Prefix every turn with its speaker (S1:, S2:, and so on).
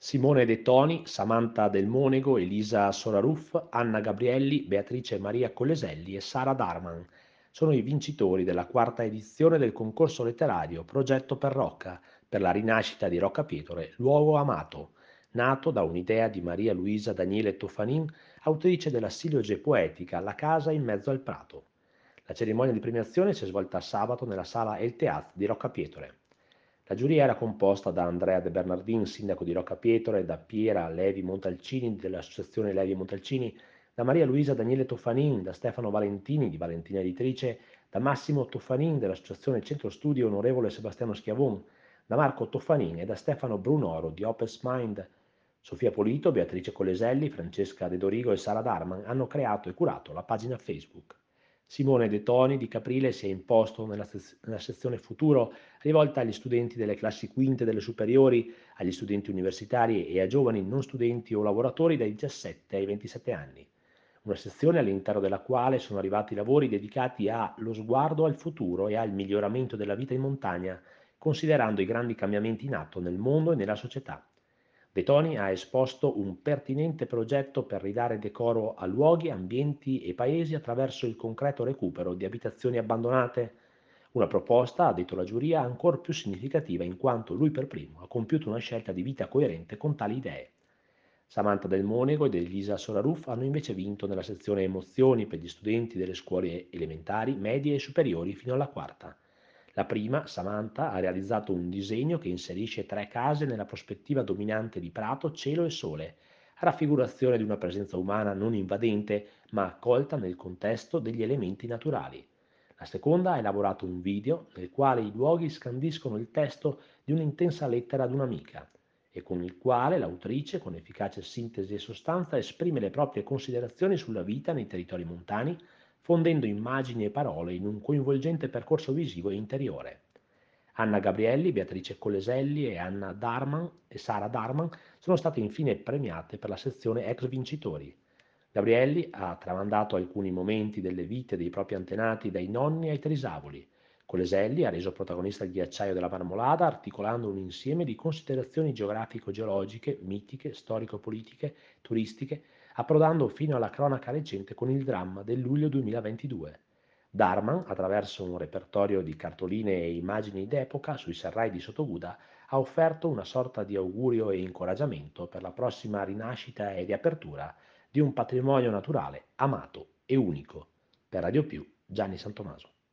S1: Simone De Toni, Samantha Del Monego, Elisa Soraruff, Anna Gabrielli, Beatrice Maria Colleselli e Sara Darman sono i vincitori della quarta edizione del concorso letterario Progetto per Rocca, per la rinascita di Rocca Pietore, luogo amato, nato da un'idea di Maria Luisa Daniele Toffanin, autrice della siloge poetica La casa in mezzo al prato. La cerimonia di premiazione si è svolta sabato nella sala El Teatro di Rocca Pietore. La giuria era composta da Andrea De Bernardin, sindaco di Rocca Pietore, da Piera Levi Montalcini dell'associazione Levi Montalcini, da Maria Luisa Daniele Toffanin, da Stefano Valentini di Valentina Editrice, da Massimo Toffanin dell'associazione Centro Studi Onorevole Sebastiano Schiavon, da Marco Toffanin e da Stefano Brunoro di Opus Mind. Sofia Polito, Beatrice Coleselli, Francesca De Dorigo e Sara Darman hanno creato e curato la pagina Facebook. Simone De Toni di Caprile si è imposto nella sezione Futuro, rivolta agli studenti delle classi quinte delle superiori, agli studenti universitari e a giovani non studenti o lavoratori dai 17 ai 27 anni. Una sezione all'interno della quale sono arrivati lavori dedicati allo sguardo al futuro e al miglioramento della vita in montagna, considerando i grandi cambiamenti in atto nel mondo e nella società. De Toni ha esposto un pertinente progetto per ridare decoro a luoghi, ambienti e paesi attraverso il concreto recupero di abitazioni abbandonate. Una proposta, ha detto la giuria, ancor più significativa in quanto lui per primo ha compiuto una scelta di vita coerente con tali idee. Samantha Del Monego ed Elisa Soraruff hanno invece vinto nella sezione emozioni per gli studenti delle scuole elementari, medie e superiori fino alla quarta. La prima, Samantha, ha realizzato un disegno che inserisce tre case nella prospettiva dominante di prato, cielo e sole, a raffigurazione di una presenza umana non invadente, ma accolta nel contesto degli elementi naturali. La seconda ha elaborato un video nel quale i luoghi scandiscono il testo di un'intensa lettera ad un'amica e con il quale l'autrice, con efficace sintesi e sostanza, esprime le proprie considerazioni sulla vita nei territori montani, fondendo immagini e parole in un coinvolgente percorso visivo e interiore. Anna Gabrielli, Beatrice Coleselli e Anna Darman e Sara Darman sono state infine premiate per la sezione ex vincitori. Gabrielli ha tramandato alcuni momenti delle vite dei propri antenati dai nonni ai trisavoli. Coleselli ha reso protagonista il ghiacciaio della Marmolada articolando un insieme di considerazioni geografico-geologiche, mitiche, storico-politiche, turistiche, approdando fino alla cronaca recente con il dramma del luglio 2022. Darman, attraverso un repertorio di cartoline e immagini d'epoca sui serrai di Sottoguda, ha offerto una sorta di augurio e incoraggiamento per la prossima rinascita e riapertura di un patrimonio naturale amato e unico. Per Radio Più, Gianni Santomaso.